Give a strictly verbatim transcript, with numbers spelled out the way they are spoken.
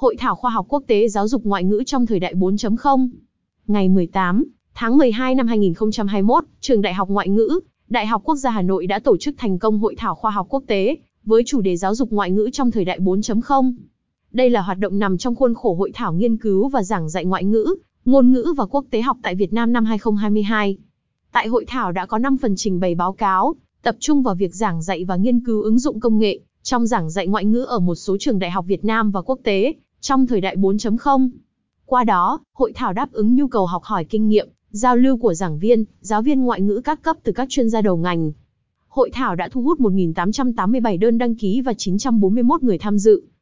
Hội thảo khoa học quốc tế giáo dục ngoại ngữ trong thời đại bốn chấm không. Ngày mười tám tháng mười hai năm hai nghìn không trăm hai mươi mốt, Trường Đại học Ngoại ngữ, Đại học Quốc gia Hà Nội đã tổ chức thành công Hội thảo khoa học quốc tế với chủ đề giáo dục ngoại ngữ trong thời đại bốn chấm không. Đây là hoạt động nằm trong khuôn khổ Hội thảo nghiên cứu và giảng dạy ngoại ngữ, ngôn ngữ và quốc tế học tại Việt Nam năm hai nghìn không trăm hai mươi hai. Tại hội thảo đã có năm phần trình bày báo cáo, tập trung vào việc giảng dạy và nghiên cứu ứng dụng công nghệ trong giảng dạy ngoại ngữ ở một số trường đại học Việt Nam và quốc tế trong thời đại bốn chấm không. Qua đó, hội thảo đáp ứng nhu cầu học hỏi kinh nghiệm, giao lưu của giảng viên, giáo viên ngoại ngữ các cấp từ các chuyên gia đầu ngành. Hội thảo đã thu hút một nghìn tám trăm tám mươi bảy đơn đăng ký và chín trăm bốn mươi mốt người tham dự.